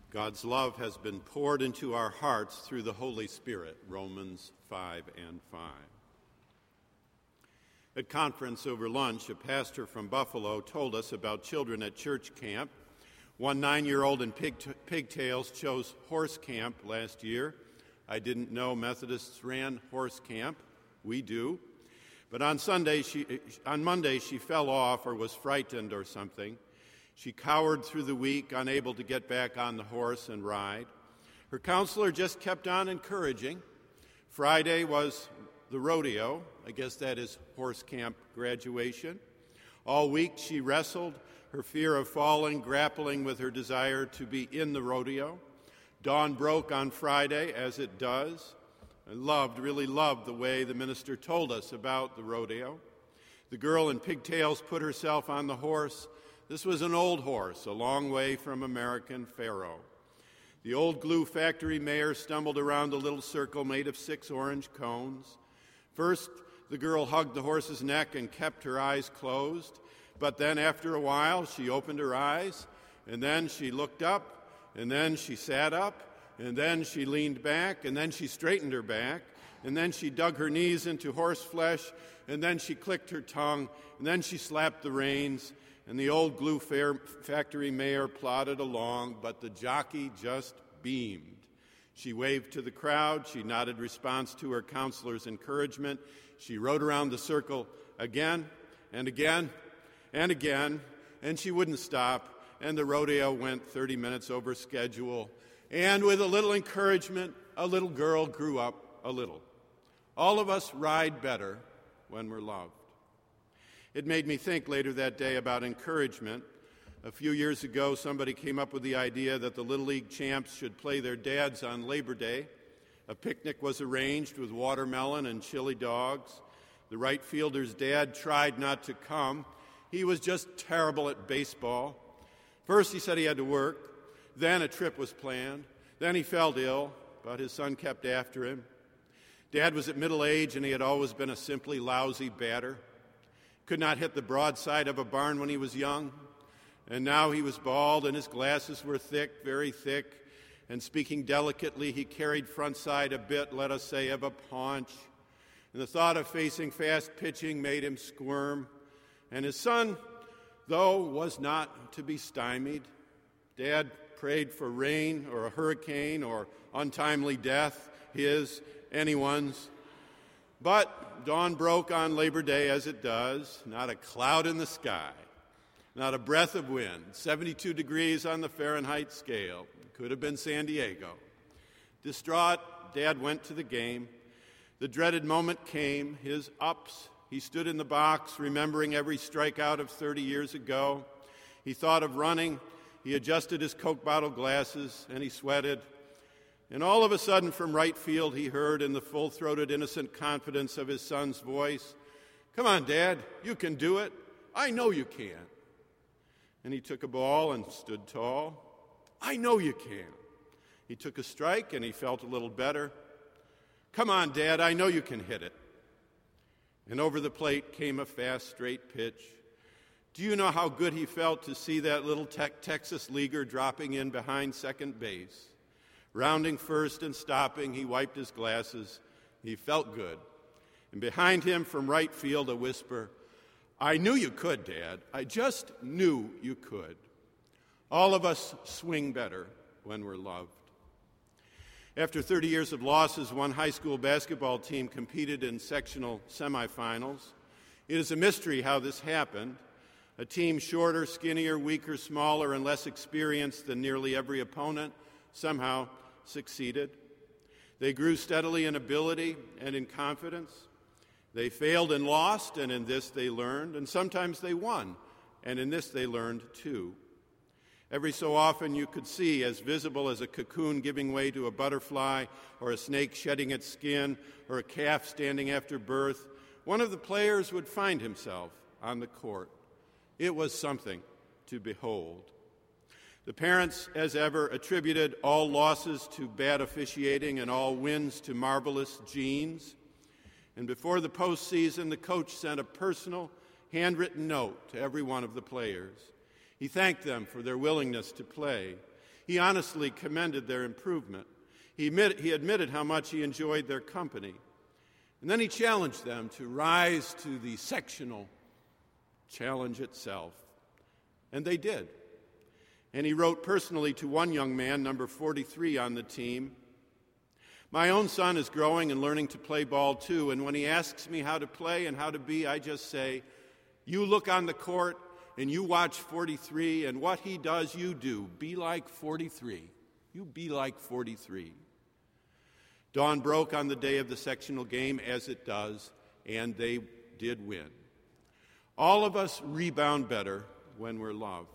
God's love has been poured into our hearts through the Holy Spirit, Romans 5:5. At conference over lunch, a pastor from Buffalo told us about children at church camp. One 9-year-old in pigtails chose horse camp last year. I didn't know Methodists ran horse camp. We do. But on Monday, she fell off or was frightened or something. She cowered through the week, unable to get back on the horse and ride. Her counselor just kept on encouraging. Friday was the rodeo. I guess that is horse camp graduation. All week she wrestled, her fear of falling, grappling with her desire to be in the rodeo. Dawn broke on Friday, as it does. I really loved the way the minister told us about the rodeo. The girl in pigtails put herself on the horse. This was an old horse, a long way from American faro. The old glue factory mare stumbled around a little circle made of 6 orange cones. First, the girl hugged the horse's neck and kept her eyes closed. But then after a while, she opened her eyes, and then she looked up, and then she sat up, and then she leaned back, and then she straightened her back, and then she dug her knees into horse flesh, and then she clicked her tongue, and then she slapped the reins, and the old glue factory mare plodded along, but the jockey just beamed. She waved to the crowd. She nodded response to her counselor's encouragement. She rode around the circle again and again and again, and she wouldn't stop, and the rodeo went 30 minutes over schedule. And with a little encouragement, a little girl grew up a little. All of us ride better when we're loved. It made me think later that day about encouragement. A few years ago, somebody came up with the idea that the Little League champs should play their dads on Labor Day. A picnic was arranged with watermelon and chili dogs. The right fielder's dad tried not to come. He was just terrible at baseball. First, he said he had to work. Then a trip was planned. Then he felt ill, but his son kept after him. Dad was at middle age, and he had always been a simply lousy batter. Could not hit the broadside of a barn when he was young. And now he was bald, and his glasses were thick, very thick. And speaking delicately, he carried front side a bit, let us say, of a paunch. And the thought of facing fast pitching made him squirm. And his son, though, was not to be stymied. Dad prayed for rain or a hurricane or untimely death, his, anyone's. But dawn broke on Labor Day, as it does, not a cloud in the sky, not a breath of wind, 72 degrees on the Fahrenheit scale. Could have been San Diego. Distraught, Dad went to the game. The dreaded moment came, his ups. He stood in the box, remembering every strikeout of 30 years ago. He thought of running. He adjusted his Coke bottle glasses, and he sweated. And all of a sudden, from right field, he heard in the full-throated, innocent confidence of his son's voice, "Come on, Dad, you can do it. I know you can." And he took a ball and stood tall. "I know you can." He took a strike, and he felt a little better. "Come on, Dad, I know you can hit it." And over the plate came a fast, straight pitch. Do you know how good he felt to see that little Texas leaguer dropping in behind second base? Rounding first and stopping, he wiped his glasses. He felt good. And behind him from right field, a whisper, "I knew you could, Dad. I just knew you could." All of us swing better when we're loved. After 30 years of losses, one high school basketball team competed in sectional semifinals. It is a mystery how this happened. A team shorter, skinnier, weaker, smaller, and less experienced than nearly every opponent somehow succeeded. They grew steadily in ability and in confidence. They failed and lost, and in this they learned. And sometimes they won, and in this they learned too. Every so often you could see, as visible as a cocoon giving way to a butterfly, or a snake shedding its skin, or a calf standing after birth, one of the players would find himself on the court. It was something to behold. The parents, as ever, attributed all losses to bad officiating and all wins to marvelous genes. And before the postseason, the coach sent a personal, handwritten note to every one of the players. He thanked them for their willingness to play. He honestly commended their improvement. He admitted how much he enjoyed their company. And then he challenged them to rise to the sectional challenge itself. And they did. And he wrote personally to one young man, number 43 on the team, "My own son is growing and learning to play ball too, and when he asks me how to play and how to be, I just say, you look on the court and you watch 43, and what he does, you do. Be like 43. You be like 43. Dawn broke on the day of the sectional game, as it does, and they did win. All of us rebound better when we're loved.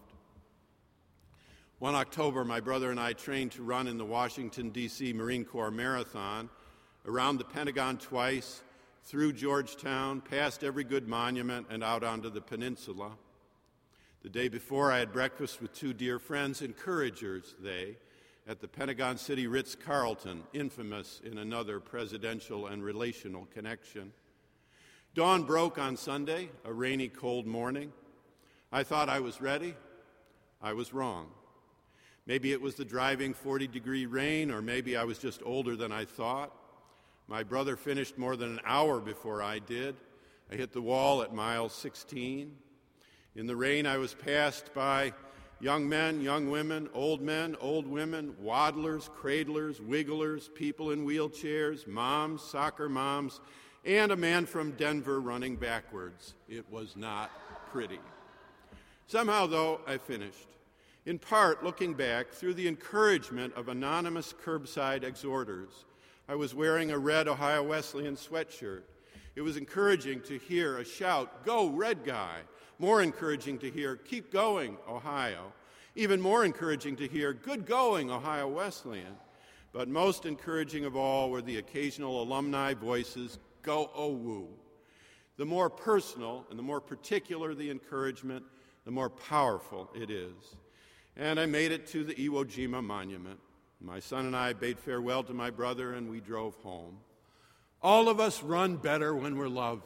One October, my brother and I trained to run in the Washington, D.C. Marine Corps Marathon, around the Pentagon twice, through Georgetown, past every good monument, and out onto the peninsula. The day before, I had breakfast with two dear friends, encouragers, at the Pentagon City Ritz-Carlton, infamous in another presidential and relational connection. Dawn broke on Sunday, a rainy, cold morning. I thought I was ready. I was wrong. Maybe it was the driving 40-degree rain, or maybe I was just older than I thought. My brother finished more than an hour before I did. I hit the wall at mile 16. In the rain, I was passed by young men, young women, old women, waddlers, cradlers, wigglers, people in wheelchairs, moms, soccer moms, and a man from Denver running backwards. It was not pretty. Somehow, though, I finished. In part, looking back, through the encouragement of anonymous curbside exhorters. I was wearing a red Ohio Wesleyan sweatshirt. It was encouraging to hear a shout, "Go, Red Guy!" More encouraging to hear, "Keep going, Ohio!" Even more encouraging to hear, "Good going, Ohio Wesleyan!" But most encouraging of all were the occasional alumni voices, "Go, OWU!" The more personal and the more particular the encouragement, the more powerful it is. And I made it to the Iwo Jima Monument. My son and I bade farewell to my brother, and we drove home. All of us run better when we're loved.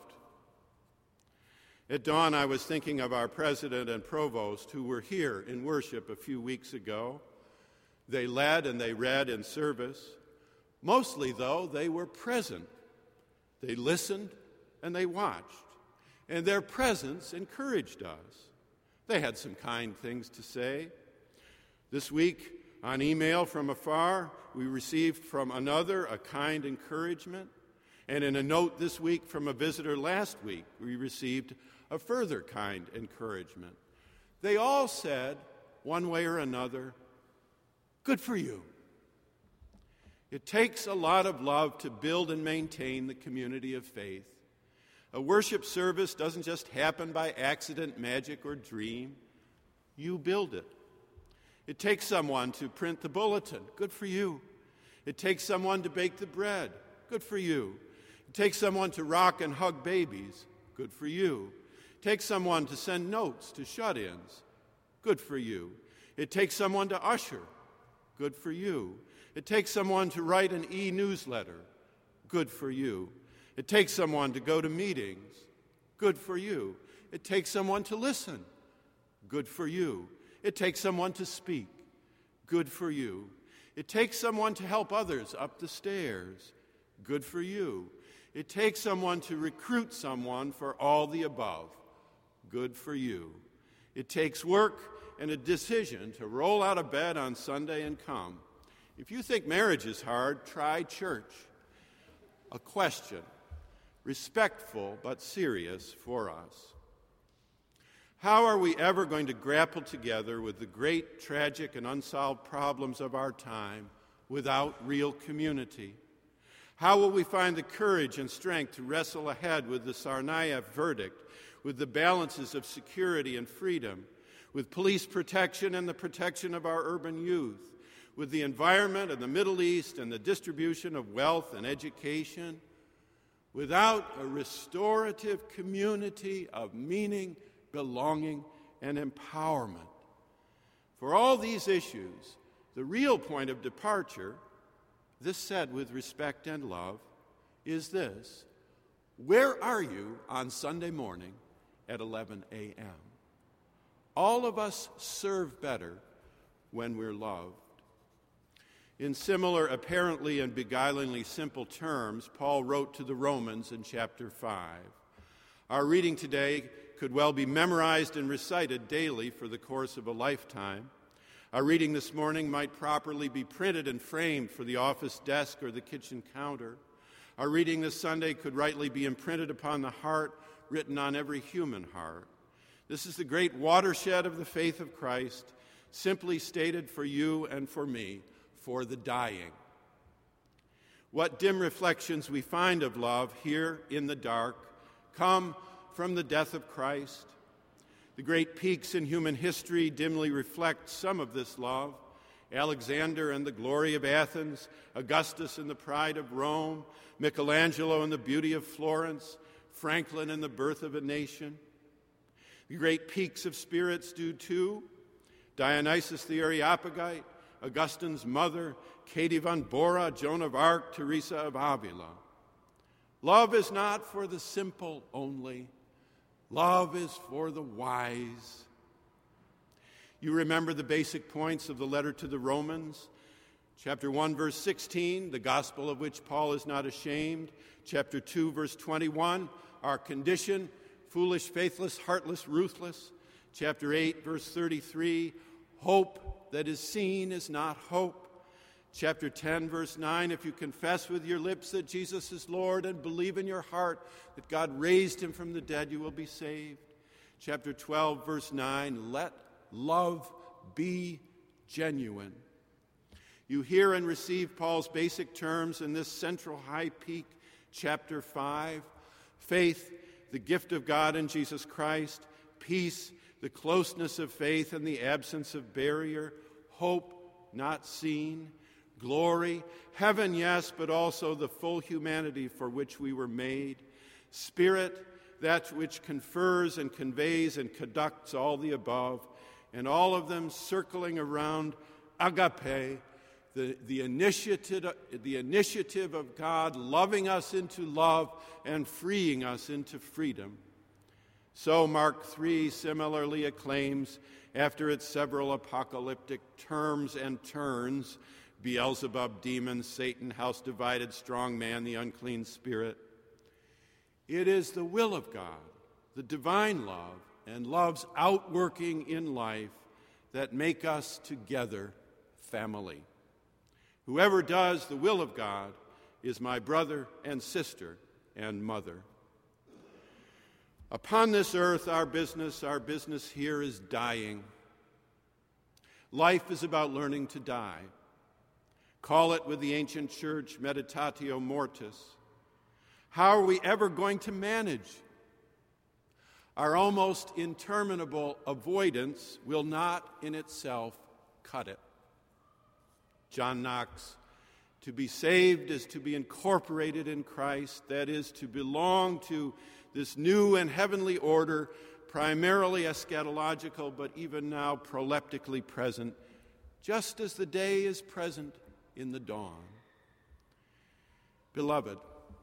At dawn, I was thinking of our president and provost who were here in worship a few weeks ago. They led and they read in service. Mostly, though, they were present. They listened and they watched. And their presence encouraged us. They had some kind things to say. This week, on email from afar, we received from another a kind encouragement. And in a note this week from a visitor last week, we received a further kind encouragement. They all said, one way or another, "Good for you." It takes a lot of love to build and maintain the community of faith. A worship service doesn't just happen by accident, magic, or dream. You build it. It takes someone to print the bulletin. Good for you. It takes someone to bake the bread. Good for you. It takes someone to rock and hug babies. Good for you. It takes someone to send notes to shut-ins. Good for you. It takes someone to usher. Good for you. It takes someone to write an e-newsletter. Good for you. It takes someone to go to meetings. Good for you. It takes someone to listen. Good for you. It takes someone to speak. Good for you. It takes someone to help others up the stairs. Good for you. It takes someone to recruit someone for all the above. Good for you. It takes work and a decision to roll out of bed on Sunday and come. If you think marriage is hard, try church. A question, respectful but serious for us. How are we ever going to grapple together with the great, tragic, and unsolved problems of our time without real community? How will we find the courage and strength to wrestle ahead with the Tsarnaev verdict, with the balances of security and freedom, with police protection and the protection of our urban youth, with the environment and the Middle East and the distribution of wealth and education, without a restorative community of meaning, belonging, and empowerment? For all these issues, the real point of departure, this said with respect and love, is this: where are you on Sunday morning at 11 a.m.? All of us serve better when we're loved. In similar, apparently and beguilingly simple terms, Paul wrote to the Romans in chapter 5. Our reading today could well be memorized and recited daily for the course of a lifetime. Our reading this morning might properly be printed and framed for the office desk or the kitchen counter. Our reading this Sunday could rightly be imprinted upon the heart, written on every human heart. This is the great watershed of the faith of Christ, simply stated for you and for me, for the dying. What dim reflections we find of love here in the dark come from the death of Christ. The great peaks in human history dimly reflect some of this love. Alexander and the glory of Athens, Augustus and the pride of Rome, Michelangelo and the beauty of Florence, Franklin and the birth of a nation. The great peaks of spirits do too. Dionysius the Areopagite, Augustine's mother, Katie von Bora, Joan of Arc, Teresa of Avila. Love is not for the simple only. Love is for the wise. You remember the basic points of the letter to the Romans. Chapter 1, verse 16, the gospel of which Paul is not ashamed. Chapter 2, verse 21, our condition, foolish, faithless, heartless, ruthless. Chapter 8, verse 33, hope that is seen is not hope. Chapter 10, verse 9, if you confess with your lips that Jesus is Lord and believe in your heart that God raised him from the dead, you will be saved. Chapter 12, verse 9, let love be genuine. You hear and receive Paul's basic terms in this central high peak, chapter 5. Faith, the gift of God in Jesus Christ. Peace, the closeness of faith and the absence of barrier. Hope, not seen. Glory, heaven, yes, but also the full humanity for which we were made. Spirit, that which confers and conveys and conducts all the above, and all of them circling around agape, the initiative of God loving us into love and freeing us into freedom. So Mark 3 similarly acclaims, after its several apocalyptic terms and turns, Beelzebub, demon, Satan, house divided, strong man, the unclean spirit. It is the will of God, the divine love, and love's outworking in life that make us together family. Whoever does the will of God is my brother and sister and mother. Upon this earth, our business here is dying. Life is about learning to die. Call it with the ancient church, meditatio mortis. How are we ever going to manage? Our almost interminable avoidance will not in itself cut it. John Knox, to be saved is to be incorporated in Christ, that is, to belong to this new and heavenly order, primarily eschatological, but even now proleptically present, just as the day is present in the dawn. Beloved,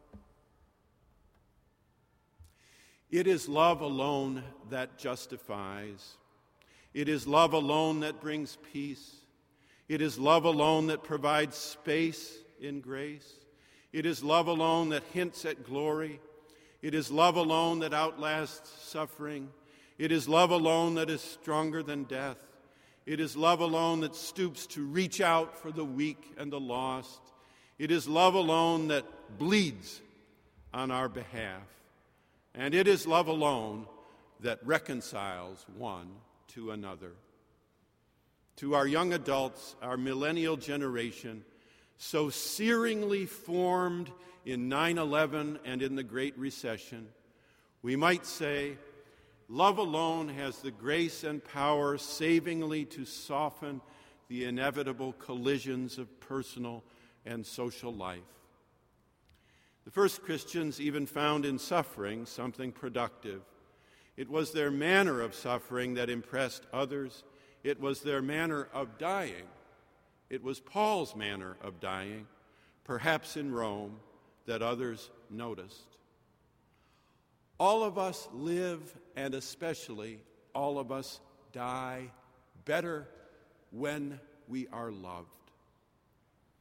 it is love alone that justifies. It is love alone that brings peace. It is love alone that provides space in grace. It is love alone that hints at glory. It is love alone that outlasts suffering. It is love alone that is stronger than death. It is love alone that stoops to reach out for the weak and the lost. It is love alone that bleeds on our behalf. And it is love alone that reconciles one to another. To our young adults, our millennial generation, so searingly formed in 9/11 and in the Great Recession, we might say, love alone has the grace and power savingly to soften the inevitable collisions of personal and social life. The first Christians even found in suffering something productive. It was their manner of suffering that impressed others. It was their manner of dying. It was Paul's manner of dying, perhaps in Rome, that others noticed. All of us live, and especially all of us die, better when we are loved.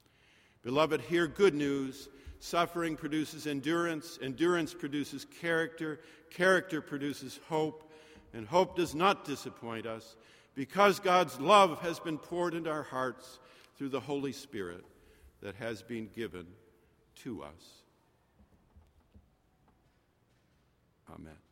Beloved, hear good news. Suffering produces endurance. Endurance produces character. Character produces hope. And hope does not disappoint us because God's love has been poured into our hearts through the Holy Spirit that has been given to us. Amen.